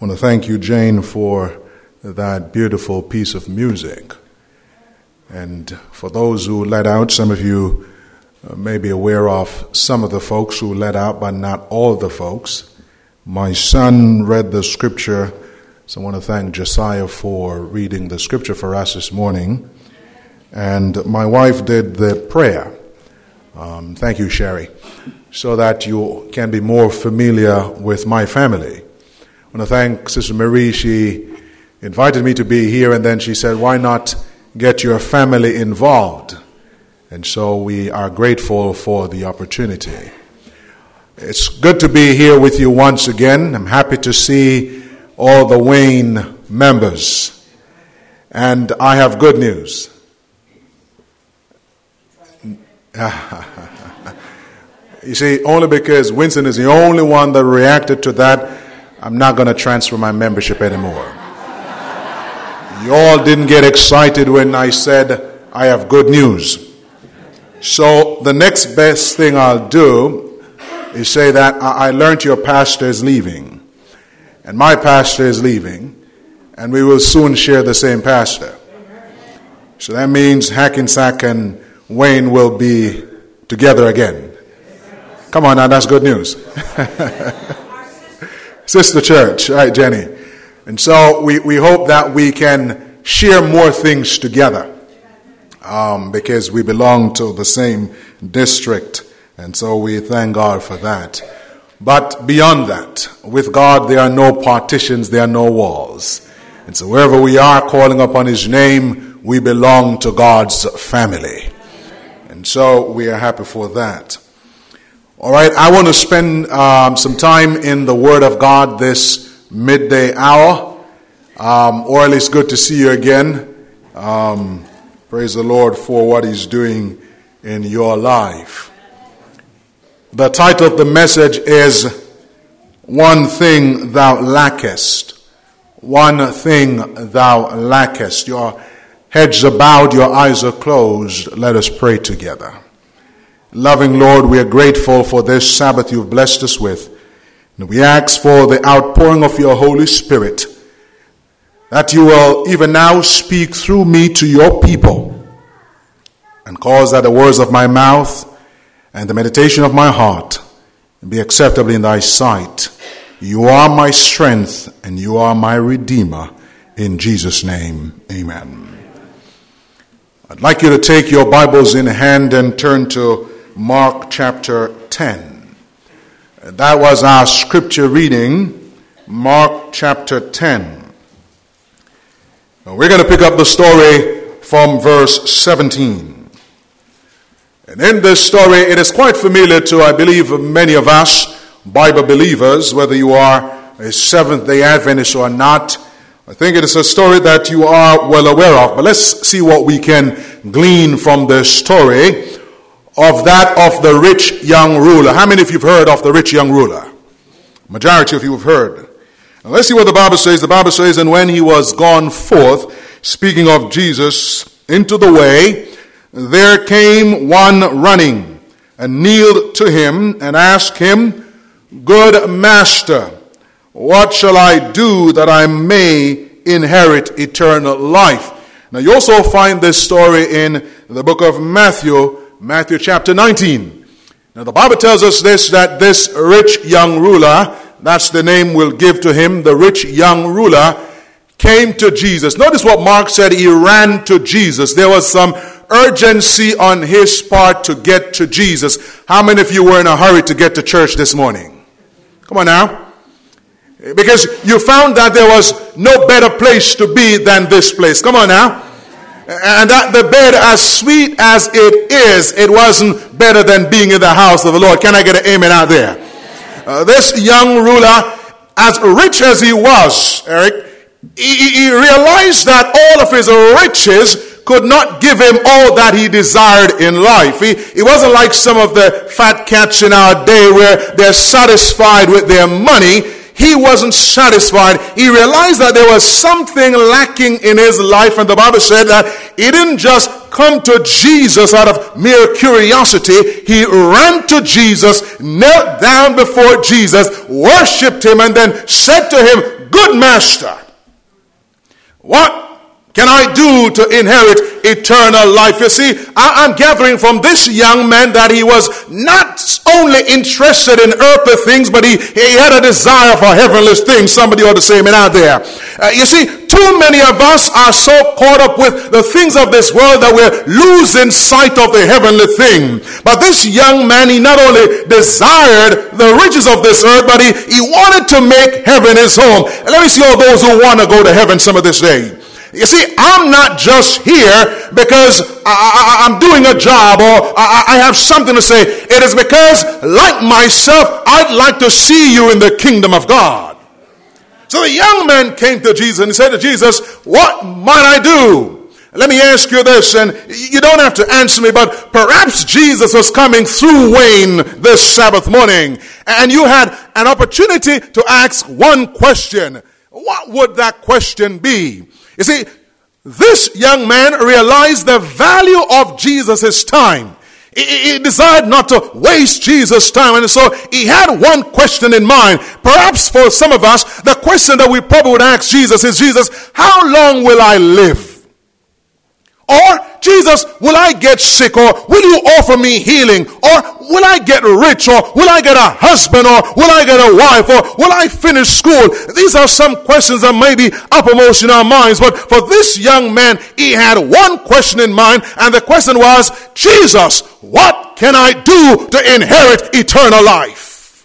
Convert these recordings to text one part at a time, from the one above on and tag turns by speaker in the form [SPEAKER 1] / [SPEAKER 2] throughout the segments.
[SPEAKER 1] I want to thank you, Jane, for that beautiful piece of music. And for those who let out, some of you may be aware of some of the folks who let out, but not all the folks. My son read the scripture, so I want to thank Josiah for reading the scripture for us this morning. And my wife did the prayer. Thank you, Sherry, so that you can be more familiar with my family. I want to thank Sister Marie. She invited me to be here, and then she said, why not get your family involved? And so we are grateful for the opportunity. It's good to be here with you once again. I'm happy to see all the Wayne members. And I have good news. You see, only because Winston is the only one that reacted to that, I'm not going to transfer my membership anymore. You all didn't get excited when I said I have good news. So the next best thing I'll do is say that I learned your pastor is leaving. And my pastor is leaving. And we will soon share the same pastor. So that means Hackensack and Wayne will be together again. Come on now, that's good news. Sister Church, right, Jenny? And so we hope that we can share more things together because we belong to the same district. And so we thank God for that. But beyond that, with God, there are no partitions, there are no walls. And so wherever we are calling upon His name, we belong to God's family. And so we are happy for that. All right, I want to spend some time in the Word of God this midday hour. Orly, it's good to see you again. Praise the Lord for what He's doing in your life. The title of the message is One Thing Thou Lackest. One Thing Thou Lackest. Your heads are bowed, your eyes are closed. Let us pray together. Loving Lord, we are grateful for this Sabbath you've blessed us with. And we ask for the outpouring of your Holy Spirit, that you will even now speak through me to your people, and cause that the words of my mouth and the meditation of my heart be acceptable in thy sight. You are my strength and you are my Redeemer. In Jesus' name, amen. I'd like you to take your Bibles in hand and turn to Mark chapter 10. That was our scripture reading, Mark chapter 10. Now we're going to pick up the story from verse 17. And in this story, it is quite familiar to, I believe, many of us, Bible believers, whether you are a Seventh-day Adventist or not. I think it is a story that you are well aware of. But let's see what we can glean from this story of that of the rich young ruler. How many of you have heard of the rich young ruler? Majority of you have heard. Now let's see what the Bible says. The Bible says, and when he was gone forth, speaking of Jesus, into the way, there came one running, and kneeled to him, and asked him, Good master, what shall I do that I may inherit eternal life? Now you also find this story in the book of Matthew chapter 19. Now the Bible tells us this, that this rich young ruler, that's the name we'll give to him, the rich young ruler, came to Jesus. Notice what Mark said, he ran to Jesus. There was some urgency on his part to get to Jesus. How many of you were in a hurry to get to church this morning? Come on now. Because you found that there was no better place to be than this place. Come on now. And that the bed, as sweet as it is, it wasn't better than being in the house of the Lord. Can I get an amen out there? This young ruler, as rich as he was, Eric, he realized that all of his riches could not give him all that he desired in life. He wasn't like some of the fat cats in our day where they're satisfied with their money. he wasn't satisfied. He realized that there was something lacking in his life. And the Bible said that he didn't just come to Jesus out of mere curiosity. He ran to Jesus, knelt down before Jesus, worshipped him, and then said to him, "Good master, what can I do to inherit eternal life?" You see, I'm gathering from this young man that he was not only interested in earthly things, but he had a desire for heavenly things. Somebody ought to say amen out there. You see, too many of us are so caught up with the things of this world that we're losing sight of the heavenly thing. But this young man, he not only desired the riches of this earth, but he wanted to make heaven his home. Let me see all those who want to go to heaven some of this day. You see, I'm not just here because I'm doing a job or I have something to say. It is because, like myself, I'd like to see you in the kingdom of God. So the young man came to Jesus and he said to Jesus, "What might I do?" Let me ask you this, and you don't have to answer me, but perhaps Jesus was coming through Wayne this Sabbath morning, and you had an opportunity to ask one question. What would that question be? You see, this young man realized the value of Jesus' time. He desired not to waste Jesus' time, and so he had one question in mind. Perhaps for some of us, the question that we probably would ask Jesus is, "Jesus, how long will I live?" Or, "Jesus, will I get sick? Or will you offer me healing? Or will I get rich? Or will I get a husband? Or will I get a wife? Or will I finish school?" These are some questions that may be uppermost in our minds. But for this young man, he had one question in mind. And the question was, "Jesus, what can I do to inherit eternal life?"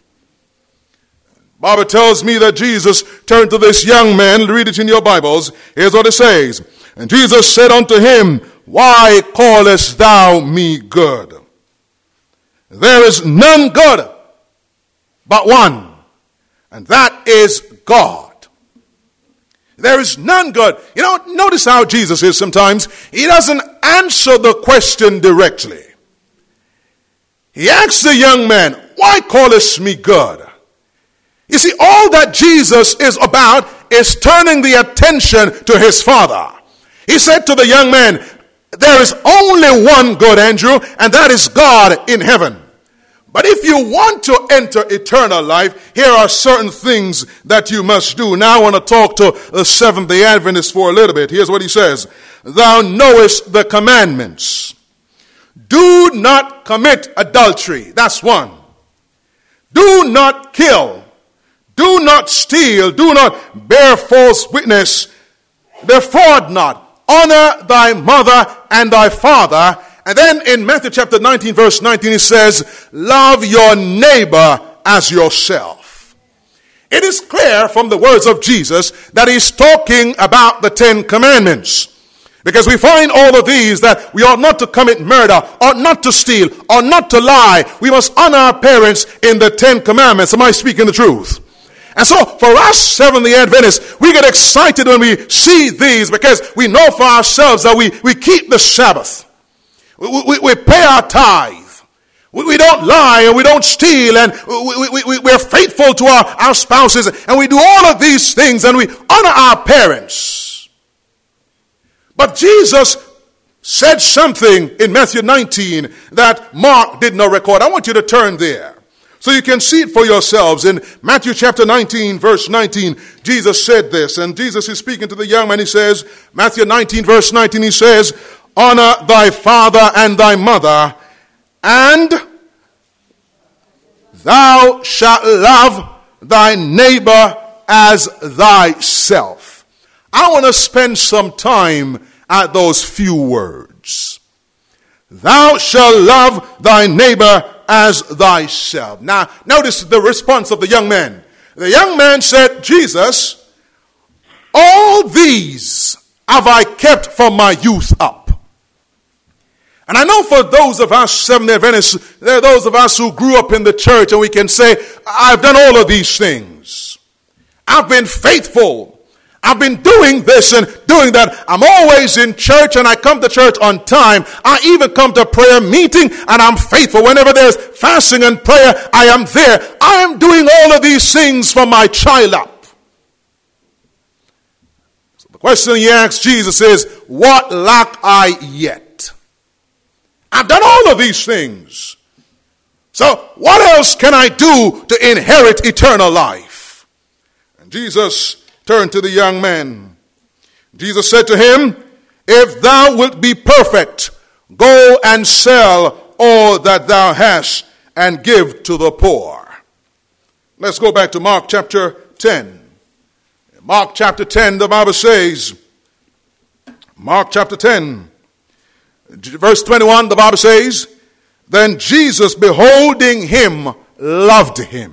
[SPEAKER 1] The Bible tells me that Jesus turned to this young man. Read it in your Bibles. Here's what it says. "And Jesus said unto him, Why callest thou me good? There is none good but one, and that is God." There is none good. You know, notice how Jesus is sometimes. He doesn't answer the question directly. He asks the young man, "Why callest me good?" You see, all that Jesus is about is turning the attention to his Father. He said to the young man, "There is only one good, Andrew, and that is God in heaven. But if you want to enter eternal life, here are certain things that you must do." Now I want to talk to the Seventh-day Adventists for a little bit. Here's what he says. "Thou knowest the commandments. Do not commit adultery." That's one. "Do not kill. Do not steal. Do not bear false witness. Defraud not. Honor thy mother and thy father." And then in Matthew chapter 19, verse 19, it says, "Love your neighbor as yourself." It is clear from the words of Jesus that he's talking about the 10 commandments. Because we find all of these, that we ought not to commit murder, ought not to steal, ought not to lie. We must honor our parents in the 10 commandments. Am I speaking the truth? And so for us Seventh-day Adventists, we get excited when we see these, because we know for ourselves that we keep the Sabbath. We pay our tithe. We don't lie and we don't steal, and we're faithful to our spouses, and we do all of these things, and we honor our parents. But Jesus said something in Matthew 19 that Mark did not record. I want you to turn there so you can see it for yourselves. In Matthew chapter 19, verse 19, Jesus said this, and Jesus is speaking to the young man. He says, Matthew 19, verse 19, he says, "Honor thy father and thy mother, and thou shalt love thy neighbor as thyself." I want to spend some time at those few words. Thou shalt love thy neighbor as thyself. Now, notice the response of the young man. The young man said, "Jesus, all these have I kept from my youth up." And I know for those of us Seventh-day Adventists, there are those of us who grew up in the church, and we can say, "I've done all of these things. I've been faithful. I've been doing this and doing that. I'm always in church and I come to church on time. I even come to prayer meeting and I'm faithful. Whenever there's fasting and prayer, I am there. I am doing all of these things from my child up. So the question he asks Jesus is, what lack I yet? I've done all of these things. So what else can I do to inherit eternal life? And Jesus turned to the young man. Jesus said to him, if thou wilt be perfect, go and sell all that thou hast and give to the poor. Let's go back to Mark chapter 10. In Mark chapter 10, the Bible says, Mark chapter 10, verse 21, the Bible says, then Jesus, beholding him, loved him.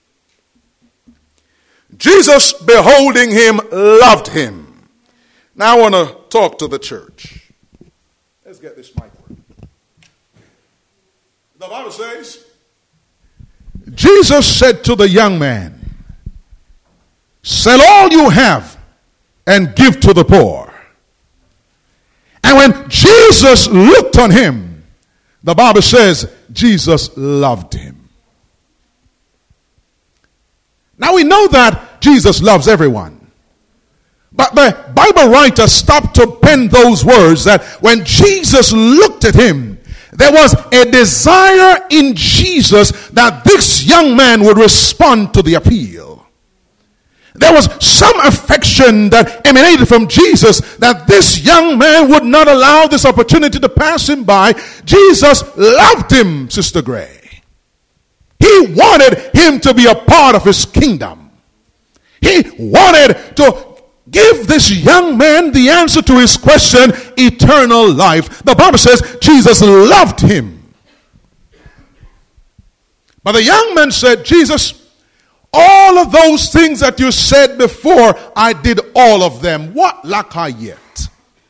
[SPEAKER 1] Jesus, beholding him, loved him. Now I want to talk to the church. Let's get this mic working. The Bible says, Jesus said to the young man, sell all you have and give to the poor. And when Jesus looked on him, the Bible says Jesus loved him. Now we know that Jesus loves everyone. But the Bible writer stopped to pen those words that when Jesus looked at him, there was a desire in Jesus that this young man would respond to the appeal. There was some affection that emanated from Jesus that this young man would not allow this opportunity to pass him by. Jesus loved him, Sister Gray. He wanted him to be a part of his kingdom. He wanted to give this young man the answer to his question, eternal life. The Bible says Jesus loved him. But the young man said, Jesus, all of those things that you said before, I did all of them. What lack I yet?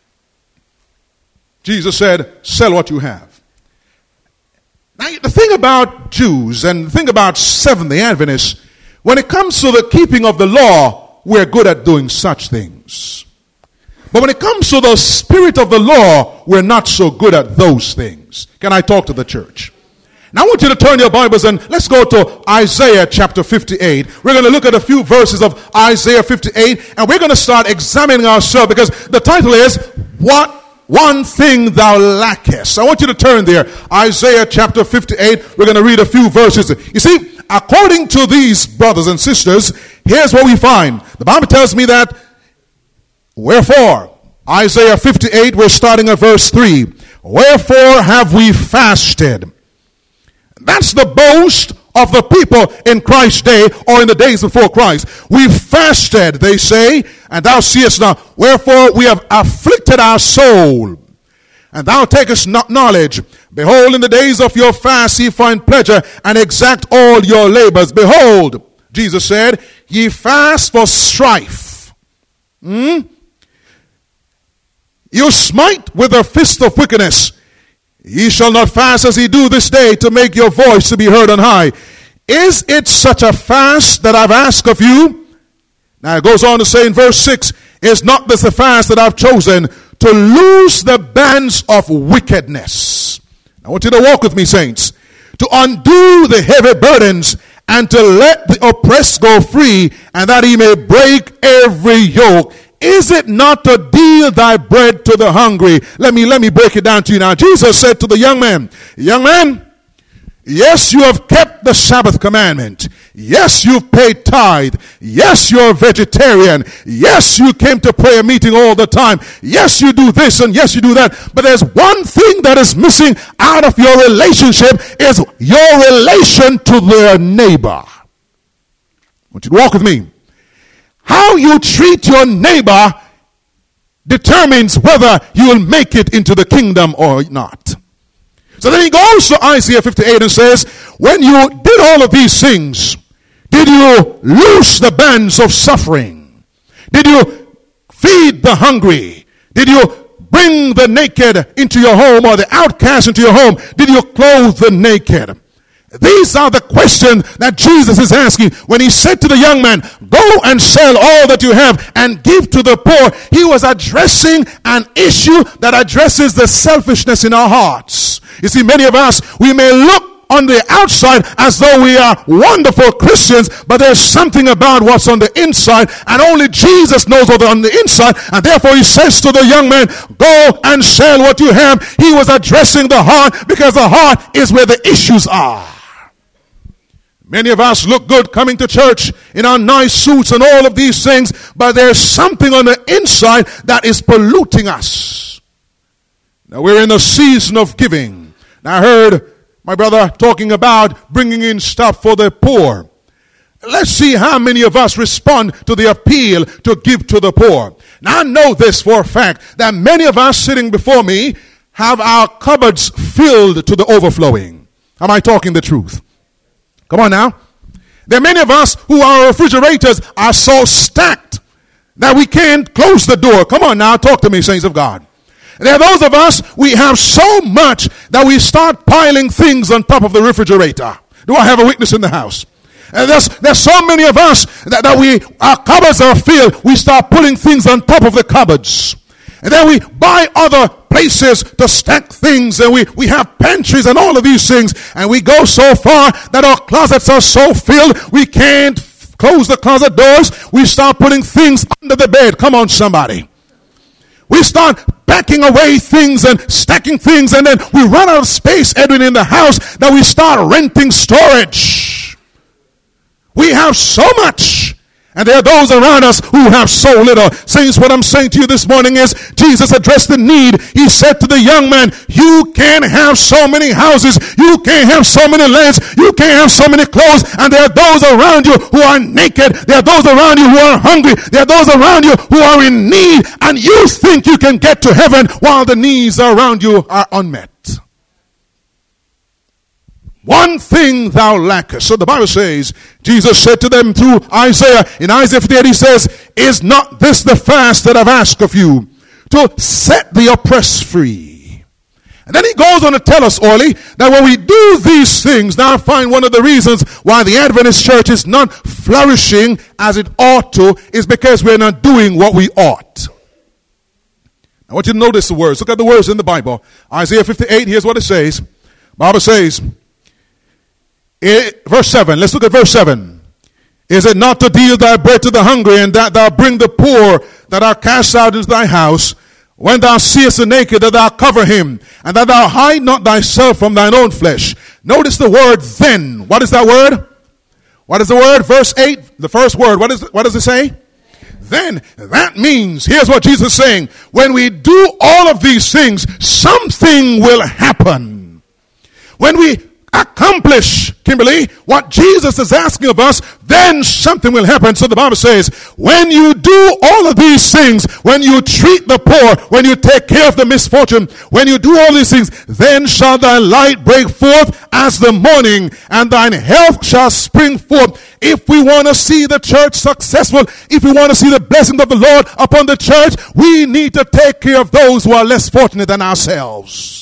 [SPEAKER 1] Jesus said, sell what you have. Now, the thing about Jews and the thing about Seventh-day Adventists, when it comes to the keeping of the law, we're good at doing such things. But when it comes to the spirit of the law, we're not so good at those things. Can I talk to the church? Now I want you to turn your Bibles and let's go to Isaiah chapter 58. We're going to look at a few verses of Isaiah 58 and we're going to start examining ourselves because the title is, What One Thing Thou Lackest. I want you to turn there. Isaiah chapter 58. We're going to read a few verses. You see, according to these brothers and sisters, here's what we find. The Bible tells me that, wherefore, Isaiah 58, we're starting at verse 3. Wherefore have we fasted? That's the boast of the people in Christ's day or in the days before Christ. We fasted, they say, and thou seest not. Wherefore we have afflicted our soul, and thou takest not knowledge. Behold, in the days of your fast ye find pleasure, and exact all your labors. Behold, Jesus said, ye fast for strife. You smite with a fist of wickedness. Ye shall not fast as ye do this day, to make your voice to be heard on high. Is it such a fast that I've asked of you? Now it goes on to say in verse 6, is not this a fast that I've chosen, to loose the bands of wickedness? I want you to walk with me, saints. To undo the heavy burdens, and to let the oppressed go free, and that he may break every yoke. Is it not to deal thy bread to the hungry? Let me break it down to you now. Jesus said to the young man, yes, you have kept the Sabbath commandment. Yes, you've paid tithe. Yes, you're a vegetarian. Yes, you came to prayer meeting all the time. Yes, you do this and yes, you do that. But there's one thing that is missing out of your relationship is your relation to their neighbor. I want you to walk with me. How you treat your neighbor determines whether you will make it into the kingdom or not. So then he goes to Isaiah 58 and says, when you did all of these things, did you loose the bands of suffering? Did you feed the hungry? Did you bring the naked into your home or the outcast into your home? Did you clothe the naked?
[SPEAKER 2] These are the questions that Jesus is asking when he said to the young man, go and sell all that you have and give to the poor. He was addressing an issue that addresses the selfishness in our hearts. You see, many of us, we may look on the outside as though we are wonderful Christians, but there's something about what's on the inside, and only Jesus knows what's on the inside. And therefore he says to the young man, go and sell what you have. He was addressing the heart, because the heart is where the issues are. Many of us look good coming to church in our nice suits and all of these things, but there's something on the inside that is polluting us. Now we're in a season of giving. Now I heard my brother talking about bringing in stuff for the poor. Let's see how many of us respond to the appeal to give to the poor. Now I know this for a fact, that many of us sitting before me have our cupboards filled to the overflowing. Am I talking the truth? Come on now. There are many of us who our refrigerators are so stacked that we can't close the door. Come on now, talk to me, saints of God. There are those of us, we have so much that we start piling things on top of the refrigerator. Do I have a witness in the house? And there's so many of us that our cupboards are filled, we start putting things on top of the cupboards. And then we buy other places to stack things, and we have pantries and all of these things, and we go so far that our closets are so filled we can't close the closet doors. We start putting things under the bed. Come on, somebody. We start packing away things and stacking things, and then we run out of space, Edwin, in the house, that we start renting storage. We have so much, and there are those around us who have so little. Saints, what I'm saying to you this morning is, Jesus addressed the need. He said to the young man, you can't have so many houses, you can't have so many lands, you can't have so many clothes, and there are those around you who are naked, there are those around you who are hungry, there are those around you who are in need, and you think you can get to heaven while the needs around you are unmet. One thing thou lackest. So the Bible says, Jesus said to them through Isaiah, in Isaiah 58 he says, is not this the fast that I've asked of you, to set the oppressed free? And then he goes on to tell us, Orly, that when we do these things, now I find one of the reasons why the Adventist church is not flourishing as it ought to, is because we're not doing what we ought. I want you to notice the words. Look at the words in the Bible. Isaiah 58, here's what it says. The Bible says, verse 7, let's look at verse 7. Is it not to deal thy bread to the hungry, and that thou bring the poor that are cast out into thy house? When thou seest the naked, that thou cover him, and that thou hide not thyself from thine own flesh. Notice the word then. What is that word? What is the word? Verse 8, the first word. What does it say? Then. That means, here's what Jesus is saying. When we do all of these things, something will happen. When we accomplish, Kimberly, what Jesus is asking of us, then something will happen. So the Bible says, when you do all of these things, when you treat the poor, when you take care of the misfortune, when you do all these things, then shall thy light break forth as the morning, and thine health shall spring forth. If we want to see the church successful, if we want to see the blessing of the Lord upon the church, we need to take care of those who are less fortunate than ourselves.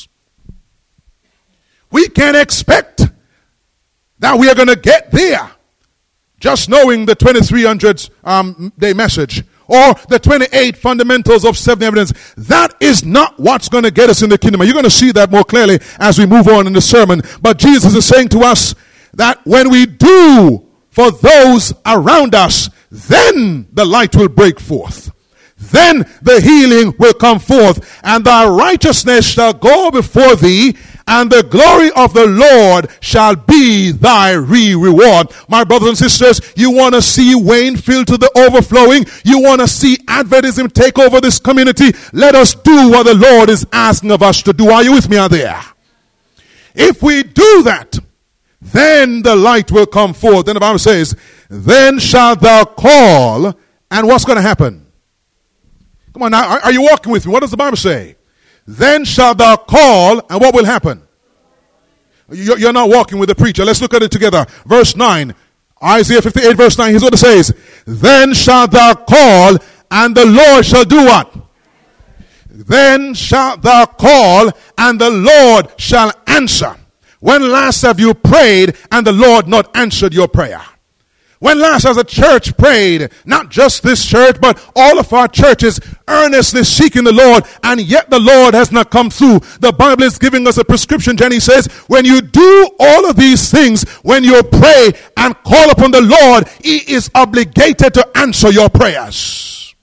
[SPEAKER 2] We can't expect that we are going to get there just knowing the 2300 day message or the 28 fundamentals of 7 evidence. That is not what's going to get us in the kingdom. You're going to see that more clearly as we move on in the sermon. But Jesus is saying to us that when we do for those around us, then the light will break forth. Then the healing will come forth, and thy righteousness shall go before thee, and the glory of the Lord shall be thy reward. My brothers and sisters, you want to see Wayne filled to the overflowing? You want to see Adventism take over this community? Let us do what the Lord is asking of us to do. Are you with me out there? If we do that, then the light will come forth. Then the Bible says, then shalt thou call, and what's going to happen? Come on now, are you walking with me? What does the Bible say? Then shalt thou call, and what will happen? You're not walking with the preacher. Let's look at it together. Verse 9. Isaiah 58 verse 9. Here's what it says. Then shalt thou call, and the Lord shall do what? Then shalt thou call, and the Lord shall answer. When last have you prayed and the Lord not answered your prayer? When last has a church prayed, not just this church, but all of our churches earnestly seeking the Lord, and yet the Lord has not come through? The Bible is giving us a prescription. Jenny says, when you do all of these things, when you pray and call upon the Lord, He is obligated to answer your prayers.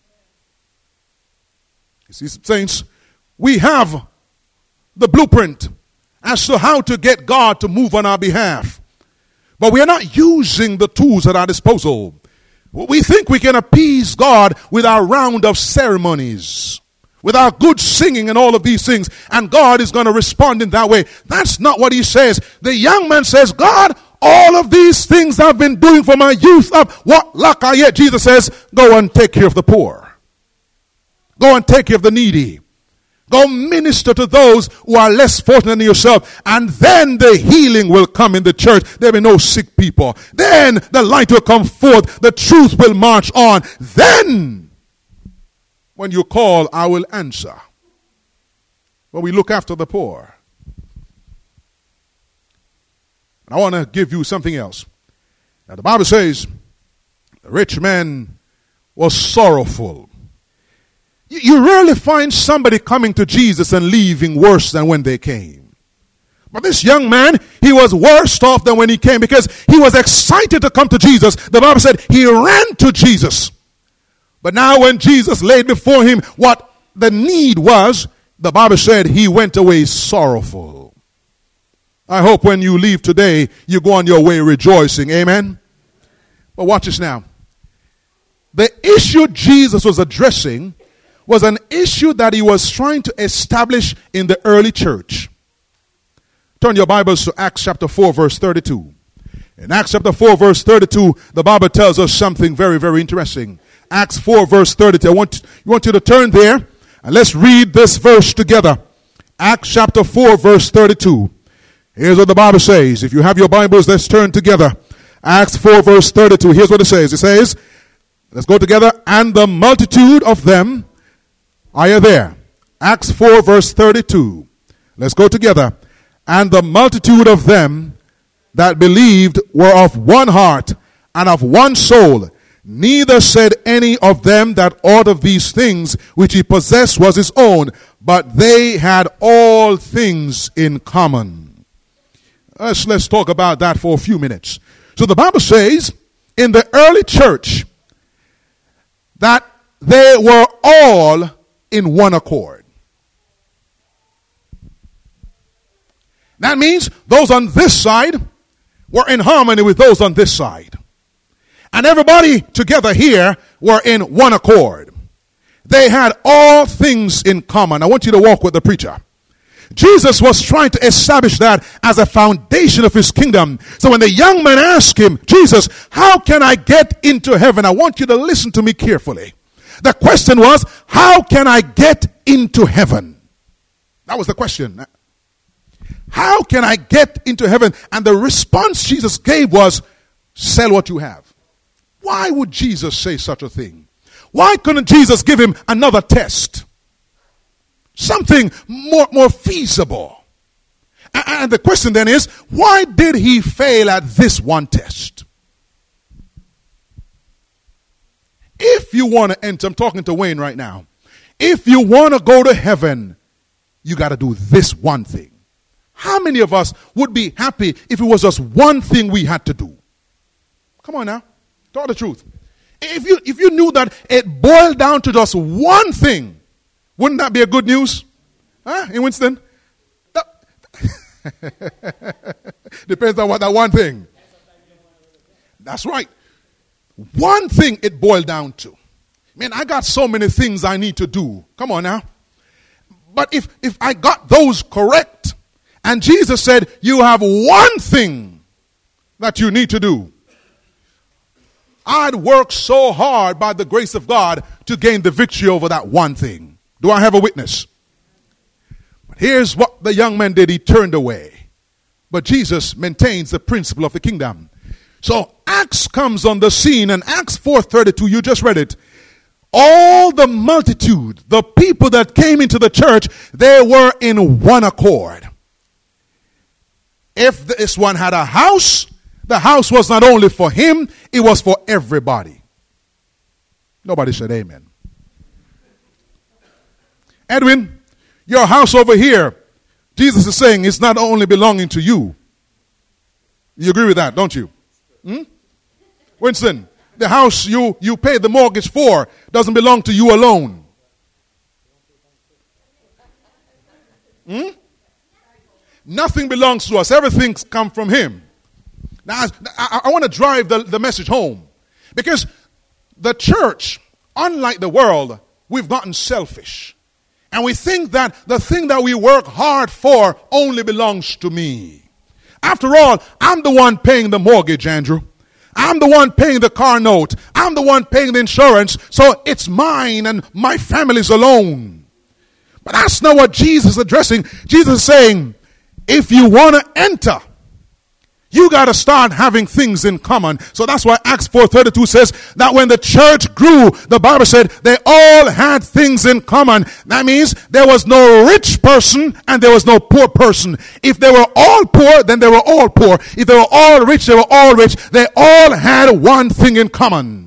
[SPEAKER 2] You see, saints, we have the blueprint as to how to get God to move on our behalf. But we are not using the tools at our disposal. We think we can appease God with our round of ceremonies, with our good singing and all of these things, and God is going to respond in that way. That's not what He says. The young man says, God, all of these things I've been doing for my youth up, what lack I yet? Jesus says, go and take care of the poor. Go and take care of the needy. Go minister to those who are less fortunate than yourself. And then the healing will come in the church. There will be no sick people. Then the light will come forth. The truth will march on. Then, when you call, I will answer. But we look after the poor. And I want to give you something else. Now the Bible says, the rich man was sorrowful. You rarely find somebody coming to Jesus and leaving worse than when they came. But this young man, he was worse off than when he came, because he was excited to come to Jesus. The Bible said he ran to Jesus. But now when Jesus laid before him what the need was, the Bible said he went away sorrowful. I hope when you leave today, you go on your way rejoicing. Amen? But watch this now. The issue Jesus was addressing was an issue that he was trying to establish in the early church. Turn your Bibles to Acts chapter 4, verse 32. In Acts chapter 4, verse 32, the Bible tells us something very, very interesting. Acts 4, verse 32. I want you to turn there, and let's read this verse together. Acts chapter 4, verse 32. Here's what the Bible says. If you have your Bibles, let's turn together. Acts 4, verse 32. Here's what it says. It says, let's go together. And the multitude of them, are you there? Acts 4 verse 32. Let's go together. And the multitude of them that believed were of one heart and of one soul. Neither said any of them that aught of these things which he possessed was his own, but they had all things in common. Let's talk about that for a few minutes. So the Bible says in the early church that they were all in one accord. That means those on this side were in harmony with those on this side. And everybody together here were in one accord. They had all things in common. I want you to walk with the preacher. Jesus was trying to establish that as a foundation of his kingdom. So when the young man asked him, Jesus, how can I get into heaven? I want you to listen to me carefully. The question was, how can I get into heaven? That was the question. How can I get into heaven? And the response Jesus gave was, sell what you have. Why would Jesus say such a thing? Why couldn't Jesus give him another test? Something more feasible. And the question then is, why did he fail at this one test? If you want to enter, I'm talking to Wayne right now. If you want to go to heaven, you got to do this one thing. How many of us would be happy if it was just one thing we had to do? Come on now. Tell the truth. If you knew that it boiled down to just one thing, wouldn't that be a good news? Huh? In Winston? Depends on what that one thing. That's right. One thing it boiled down to. Man, I got so many things I need to do. Come on now. But if I got those correct, and Jesus said, you have one thing that you need to do, I'd work so hard by the grace of God to gain the victory over that one thing. Do I have a witness? But here's what the young man did. He turned away. But Jesus maintains the principle of the kingdom. So Acts comes on the scene, and Acts 4:32, you just read it. All the multitude, the people that came into the church, they were in one accord. If this one had a house, the house was not only for him, it was for everybody. Nobody said amen. Edwin, your house over here, Jesus is saying it's not only belonging to you. You agree with that, don't you? Winston, the house you pay the mortgage for doesn't belong to you alone. Nothing belongs to us. Everything's come from him. Now, I want to drive the message home. Because the church, unlike the world, we've gotten selfish. And we think that the thing that we work hard for only belongs to me. After all, I'm the one paying the mortgage, Andrew. I'm the one paying the car note. I'm the one paying the insurance. So it's mine and my family's alone. But that's not what Jesus is addressing. Jesus is saying, if you want to enter, you got to start having things in common. So that's why Acts 4:32 says that when the church grew, the Bible said they all had things in common. That means there was no rich person and there was no poor person. If they were all poor, then they were all poor. If they were all rich, they were all rich. They all had one thing in common.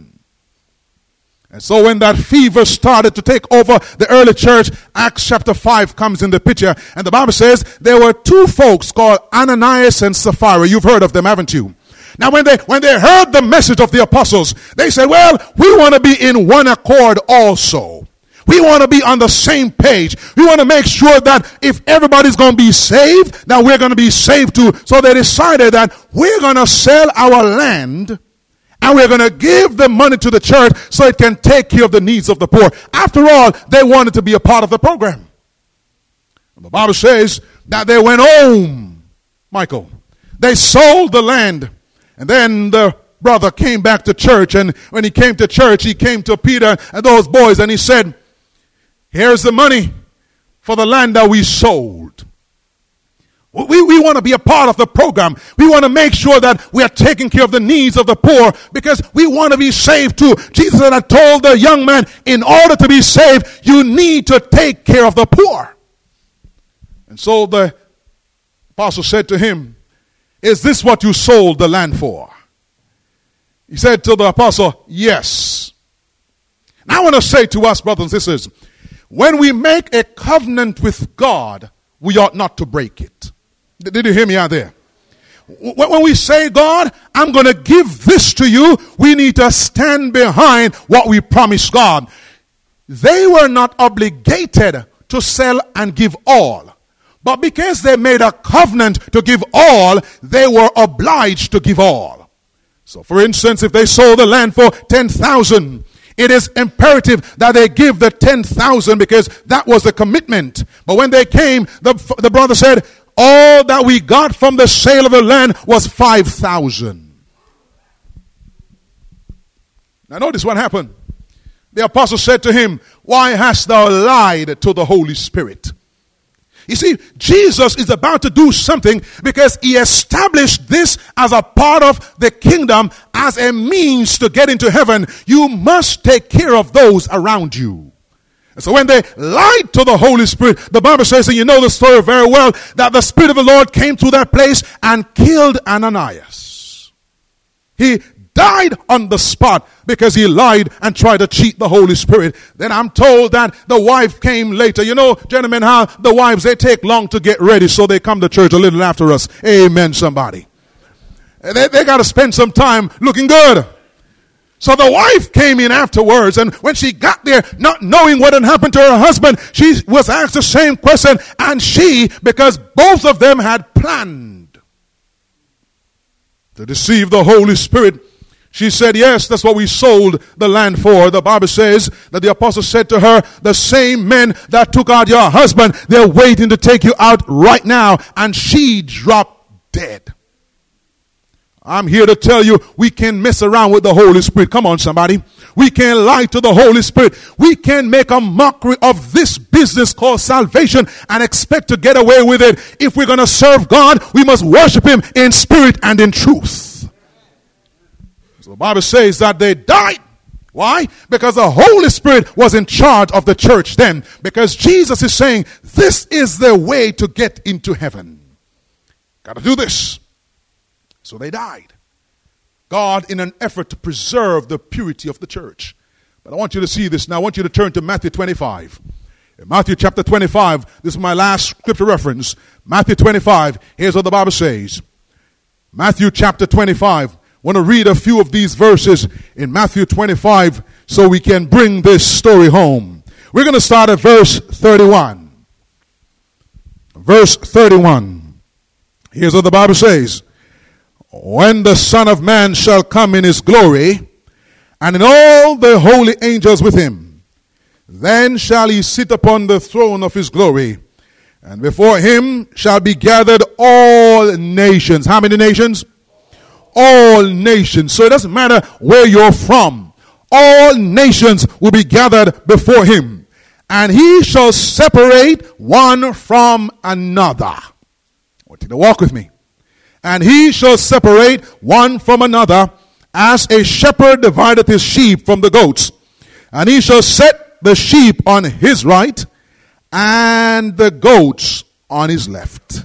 [SPEAKER 2] And so when that fever started to take over the early church, Acts chapter 5 comes in the picture. And the Bible says there were two folks called Ananias and Sapphira. You've heard of them, haven't you? Now when they heard the message of the apostles, they said, well, we want to be in one accord also. We want to be on the same page. We want to make sure that if everybody's going to be saved, that we're going to be saved too. So they decided that we're going to sell our land and we're going to give the money to the church so it can take care of the needs of the poor. After all, they wanted to be a part of the program. And the Bible says that they went home, Michael. They sold the land. And then the brother came back to church. And when he came to church, he came to Peter and those boys and he said, here's the money for the land that we sold. We want to be a part of the program. We want to make sure that we are taking care of the needs of the poor because we want to be saved too. Jesus had told the young man, in order to be saved, you need to take care of the poor. And so the apostle said to him, is this what you sold the land for? He said to the apostle, yes. Now I want to say to us, brothers and sisters, when we make a covenant with God, we ought not to break it. Did you hear me out there? When we say, God, I'm going to give this to you, we need to stand behind what we promised God. They were not obligated to sell and give all. But because they made a covenant to give all, they were obliged to give all. So for instance, if they sold the land for 10,000, it is imperative that they give the 10,000 because that was the commitment. But when they came, the brother said, all that we got from the sale of the land was 5,000. Now notice what happened. The apostle said to him, why hast thou lied to the Holy Spirit? You see, Jesus is about to do something because he established this as a part of the kingdom, as a means to get into heaven. You must take care of those around you. And so when they lied to the Holy Spirit, the Bible says, and you know the story very well, that the Spirit of the Lord came to that place and killed Ananias. He died on the spot because he lied and tried to cheat the Holy Spirit. Then I'm told that the wife came later. You know, gentlemen, how the wives, they take long to get ready, so they come to church a little after us. Amen, somebody. They got to spend some time looking good. So the wife came in afterwards, and when she got there, not knowing what had happened to her husband, she was asked the same question, and she, because both of them had planned to deceive the Holy Spirit, she said, yes, that's what we sold the land for. The Bible says that the apostle said to her, the same men that took out your husband, they're waiting to take you out right now. And she dropped dead. I'm here to tell you, we can mess around with the Holy Spirit. Come on, somebody. We can lie to the Holy Spirit. We can make a mockery of this business called salvation and expect to get away with it. If we're going to serve God, we must worship him in spirit and in truth. So the Bible says that they died. Why? Because the Holy Spirit was in charge of the church then. Because Jesus is saying, this is the way to get into heaven. Got to do this. So they died. God, in an effort to preserve the purity of the church. But I want you to see this now. I want you to turn to Matthew 25. In Matthew chapter 25, this is my last scripture reference. Matthew 25, here's what the Bible says. Matthew chapter 25. I want to read a few of these verses in Matthew 25 so we can bring this story home. We're going to start at verse 31. Verse 31. Here's what the Bible says. When the Son of Man shall come in his glory, and in all the holy angels with him, then shall he sit upon the throne of his glory, and before him shall be gathered all nations. How many nations? All nations. So it doesn't matter where you're from. All nations will be gathered before him, and he shall separate one from another. I want you to walk with me. And he shall separate one from another, as a shepherd divideth his sheep from the goats. And he shall set the sheep on his right, and the goats on his left.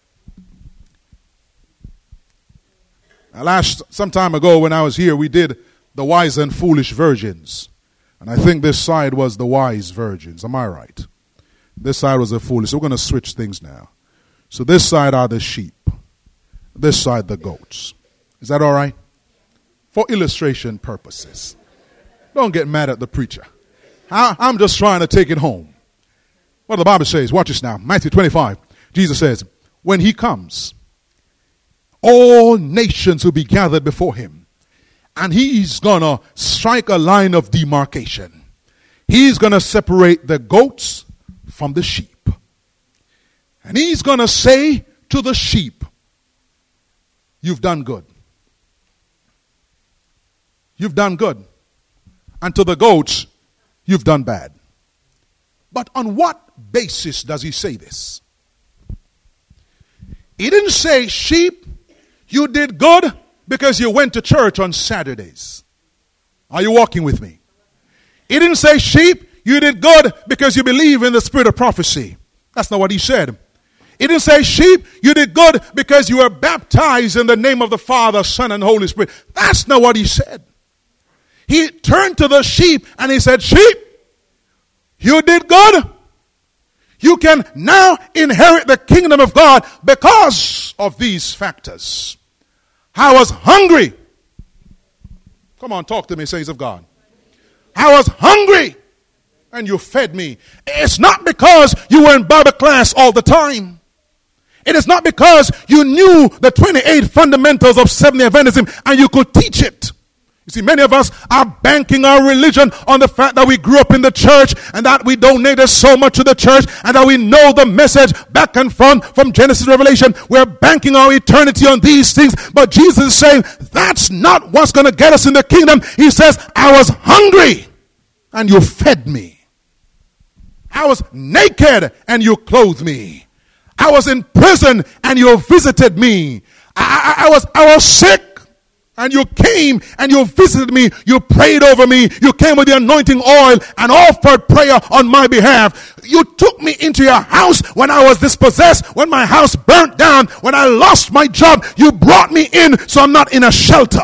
[SPEAKER 2] Now, some time ago when I was here, we did the wise and foolish virgins. And I think this side was the wise virgins. Am I right? This side was the foolish. So we're going to switch things now. So this side are the sheep. This side the goats. Is that all right? For illustration purposes. Don't get mad at the preacher. I'm just trying to take it home. What the Bible says, watch this now. Matthew 25. Jesus says, when he comes, all nations will be gathered before him. And he's going to strike a line of demarcation. He's going to separate the goats from the sheep. And he's going to say to the sheep, you've done good. You've done good. And to the goats, you've done bad. But on what basis does he say this? He didn't say, sheep, you did good because you went to church on Saturdays. Are you walking with me? He didn't say, sheep, you did good because you believe in the spirit of prophecy. That's not what he said. He didn't say, sheep, you did good because you were baptized in the name of the Father, Son, and Holy Spirit. That's not what he said. He turned to the sheep and he said, sheep, you did good. You can now inherit the kingdom of God because of these factors. I was hungry. Come on, talk to me, saints of God. I was hungry and you fed me. It's not because you were in Bible class all the time. It is not because you knew the 28 fundamentals of Seventh-day Adventism and you could teach it. You see, many of us are banking our religion on the fact that we grew up in the church and that we donated so much to the church and that we know the message back and front from Genesis to Revelation. We're banking our eternity on these things. But Jesus is saying that's not what's going to get us in the kingdom. He says, I was hungry and you fed me. I was naked and you clothed me. I was in prison and you visited me. I was sick and you came and you visited me. You prayed over me. You came with the anointing oil and offered prayer on my behalf. You took me into your house when I was dispossessed, when my house burnt down, when I lost my job. You brought me in so I'm not in a shelter.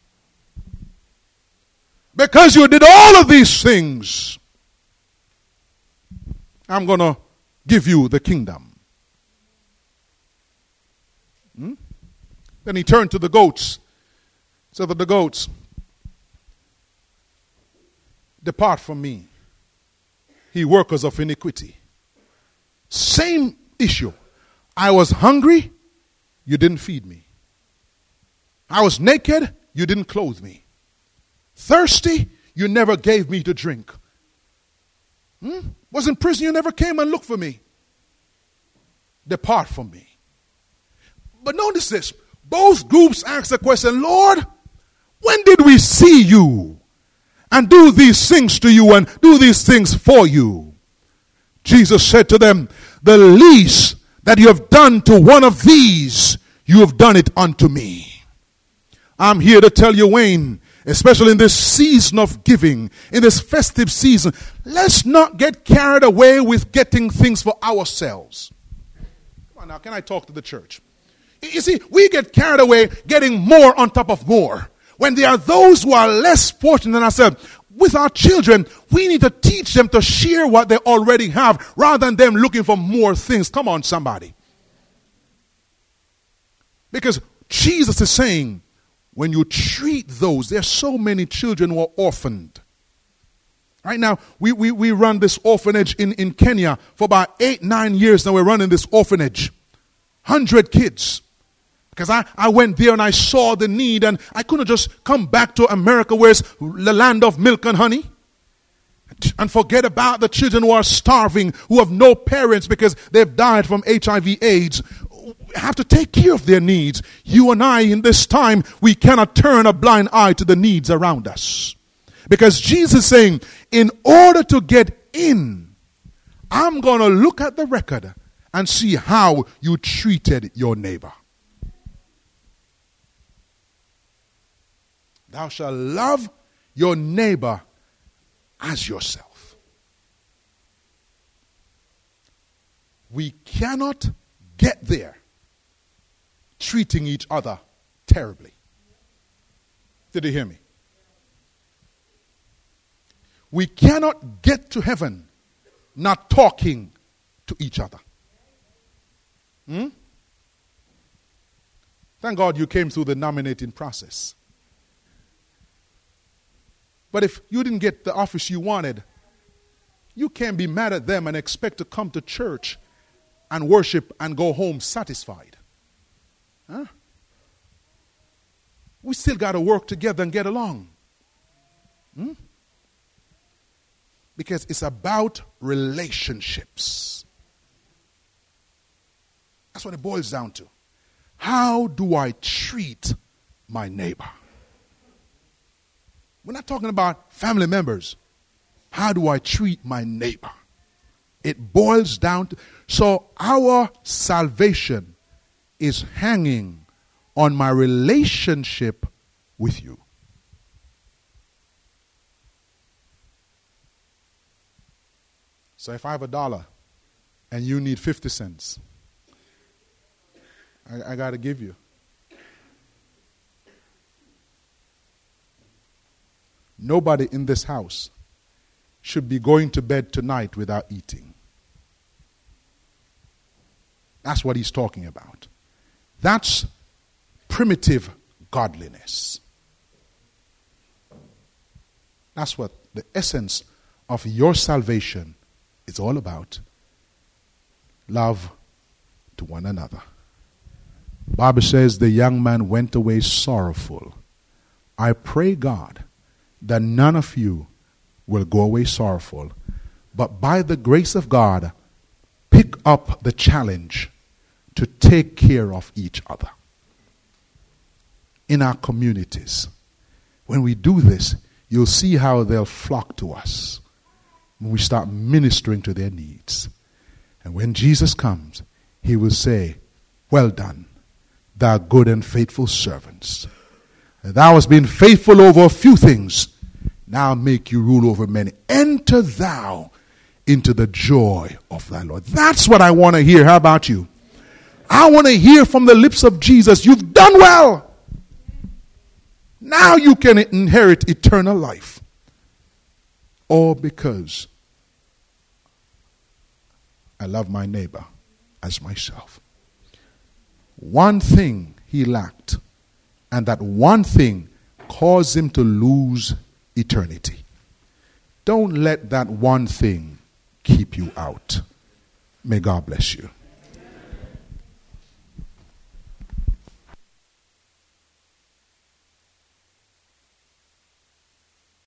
[SPEAKER 2] Because you did all of these things, I'm going to give you the kingdom. Then he turned to the goats. Said to the goats, depart from me, ye workers of iniquity. Same issue. I was hungry, you didn't feed me. I was naked, you didn't clothe me. Thirsty, you never gave me to drink. Was in prison, you never came and looked for me. Depart from me. But notice this. Both groups ask the question, Lord, when did we see you and do these things to you and do these things for you? Jesus said to them, the least that you have done to one of these, you have done it unto me. I'm here to tell you, Wayne, especially in this season of giving, in this festive season, let's not get carried away with getting things for ourselves. Come on now, can I talk to the church? You see, we get carried away getting more on top of more. When there are those who are less fortunate than ourselves, with our children, we need to teach them to share what they already have rather than them looking for more things. Come on, somebody. Because Jesus is saying, when you treat those, there's so many children who are orphaned. Right now, we run this orphanage in Kenya for about 8-9 years now. We're running this orphanage. 100 kids. Because I went there and I saw the need, and I couldn't just come back to America where it's the land of milk and honey and forget about the children who are starving, who have no parents because they've died from HIV/AIDS. We have to take care of their needs. You and I, in this time, we cannot turn a blind eye to the needs around us. Because Jesus is saying, in order to get in, I'm going to look at the record and see how you treated your neighbor. Thou shalt love your neighbor as yourself. We cannot get there treating each other terribly. Did you hear me? We cannot get to heaven not talking to each other. Thank God you came through the nominating process. But if you didn't get the office you wanted, you can't be mad at them and expect to come to church and worship and go home satisfied. Huh? We still got to work together and get along. Because it's about relationships. That's what it boils down to. How do I treat my neighbor? We're not talking about family members. How do I treat my neighbor? It boils down to, so our salvation is hanging on my relationship with you. So if I have $1 and you need 50 cents, I got to give you. Nobody in this house should be going to bed tonight without eating. That's what he's talking about. That's primitive godliness. That's what the essence of your salvation is all about. Love to one another. The Bible says the young man went away sorrowful. I pray God that none of you will go away sorrowful, but by the grace of God, pick up the challenge to take care of each other. In our communities, when we do this, you'll see how they'll flock to us when we start ministering to their needs. And when Jesus comes, he will say, well done, thou good and faithful servants. Thou hast been faithful over a few things. Now I'll make you rule over many. Enter thou into the joy of thy Lord. That's what I want to hear. How about you? I want to hear from the lips of Jesus, you've done well. Now you can inherit eternal life. All because I love my neighbor as myself. One thing he lacked, and that one thing caused him to lose eternity. Don't let that one thing keep you out. May God bless you.